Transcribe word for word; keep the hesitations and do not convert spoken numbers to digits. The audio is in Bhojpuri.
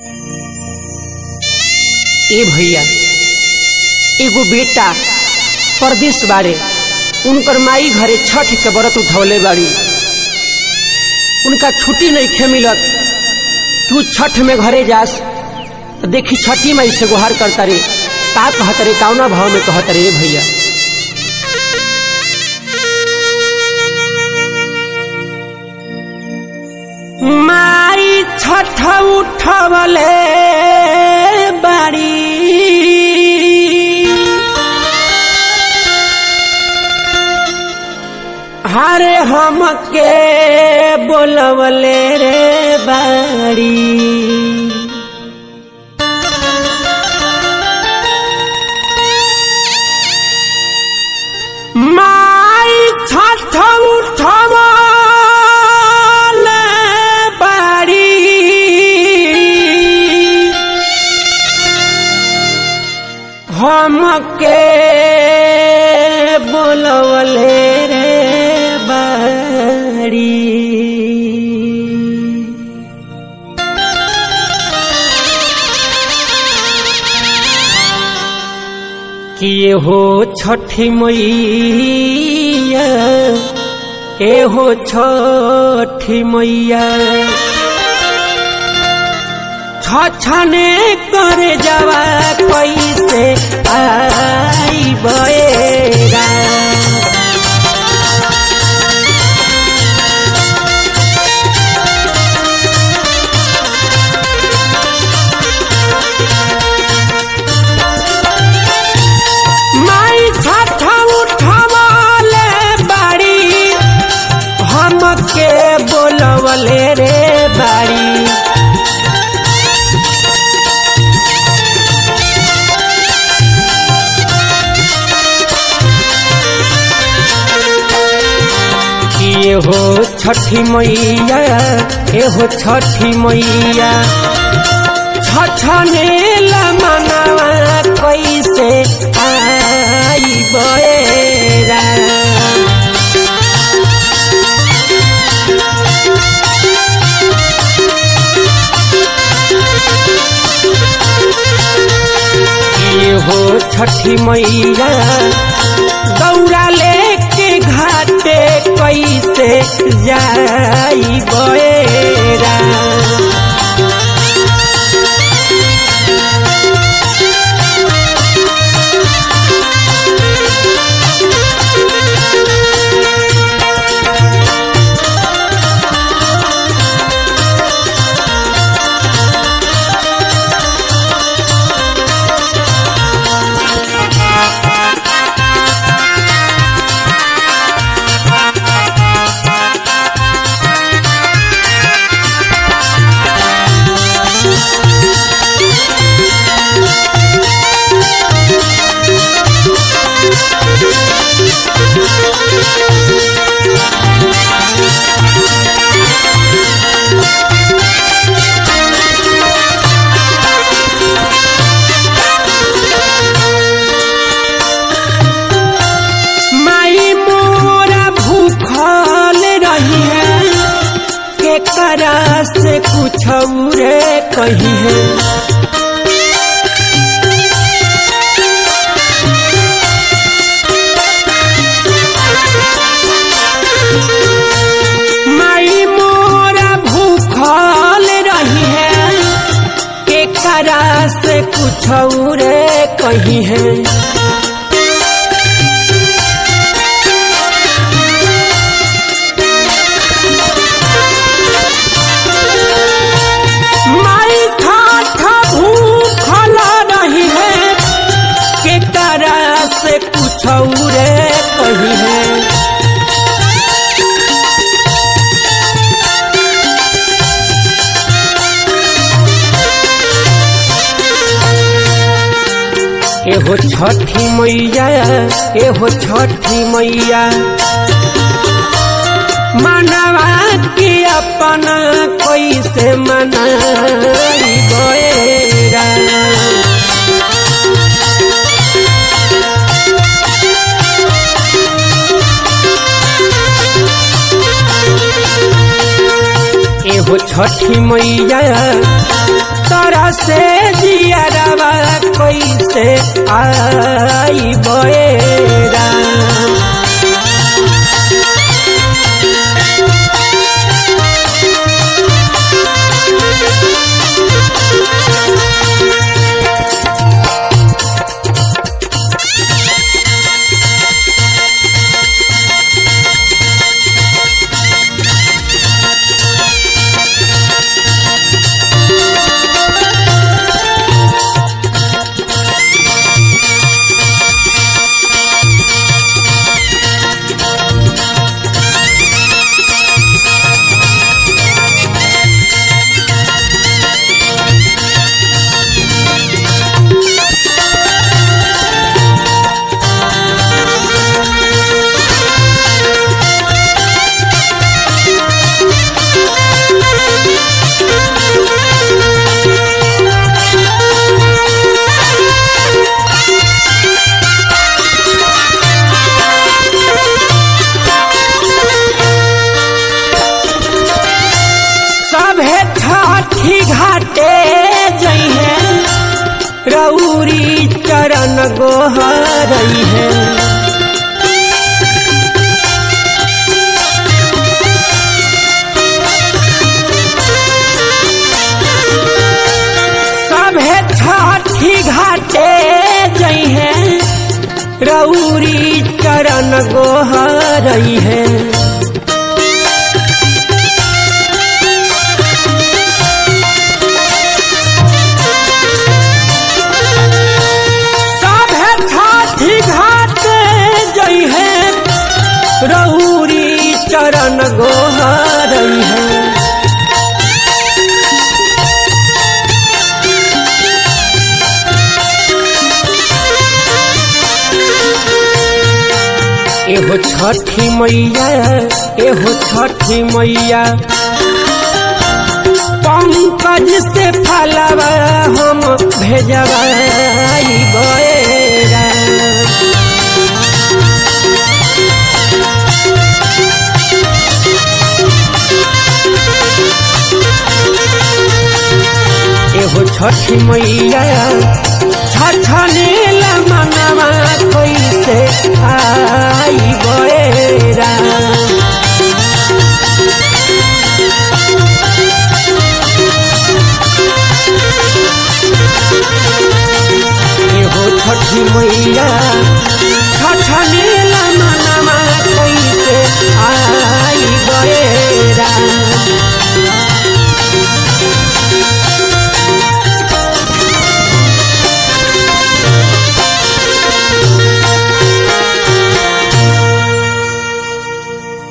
ए भैया एगो बेटा परदेश बाड़े, उनकर माई घरे छठ के व्रत उठौले बाड़ी। उनका छुट्टी नहीं खे मिलत। तू छठ में घरे जास तो देखी छठी माई से गुहार करता रे। का कहत रे, कौना भाव में कहत रे भैया? माई छठ उठवले बाड़ी, हरे हमके बोलवले रे बाड़ी। माई छठ उठवले बाड़ी, हमके बोलवले रे बाड़ी। किए हो छठी मैया, ए हो छठी मैया, छछने कर जावा कैसे आई बएगा। माई छठ उठवले बाड़ी, हमके बोलवले रे बाड़ी। ये हो छठी मैया, ये हो छठी मैया, छछने मनवा कैसे आई बएरा। ये हो छठी मैया, दौड़ा लेके घाटे कैसे जाई बएरा। माई मोरा भूखल रही है, के करा से कुछ रे कही है। माई मोरा भूखल रही है, के करा से कुछ रे कही है। माई छठ भूखल रही है, के करा से कुछ रे कही है। एहो छठी मैया, एहो छठी मैया, मनवा के अपना कैसे मनाई बएरा। एहो छठी मैया, तोरा से जियरवा कैसे आई बएरा छठी घाटे जइहे रउरी चरण गोहरई है सभे छठी घाटे जइहे रउरी चरण गोहरई है रउरी चरण गोहरई है एहो छठी मैया एहो छठी मैया पंकज से फलवा हम भेजवाई बएरा एहो छठी मैया छछनेला मनवा कैसे आई बएरा एहो छठी मैया